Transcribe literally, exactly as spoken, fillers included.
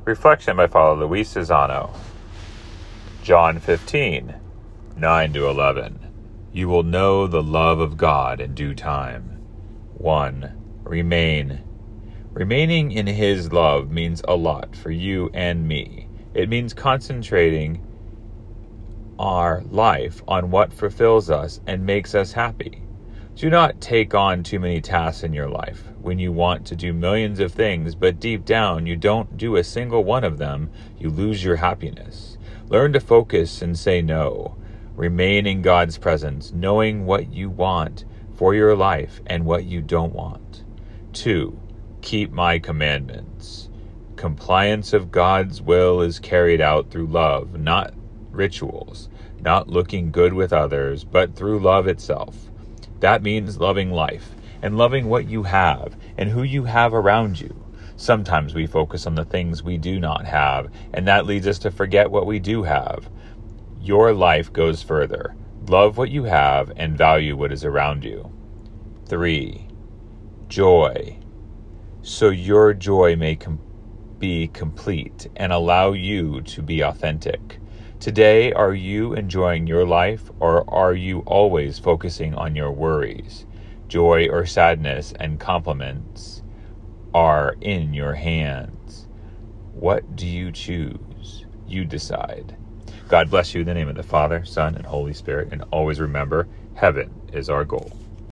Reflection by Father Luis Cesano. John fifteen, nine to eleven. You will know the love of God in due time. one. Remain. Remaining in His love means a lot for you and me. It means concentrating our life on what fulfills us and makes us happy. Do not take on too many tasks in your life. When you want to do millions of things, but deep down you don't do a single one of them, you lose your happiness. Learn to focus and say no. Remain in God's presence, knowing what you want for your life and what you don't want. Two, keep my commandments. Compliance of God's will is carried out through love, not rituals, not looking good with others, but through love itself. That means loving life and loving what you have and who you have around you. Sometimes we focus on the things we do not have, and that leads us to forget what we do have. Your life goes further. Love what you have and value what is around you. Three, joy. So your joy may com- be complete and allow you to be authentic. Today, are you enjoying your life, or are you always focusing on your worries? Joy or sadness and compliments are in your hands. What do you choose? You decide. God bless you in the name of the Father, Son, and Holy Spirit, and always remember, heaven is our goal.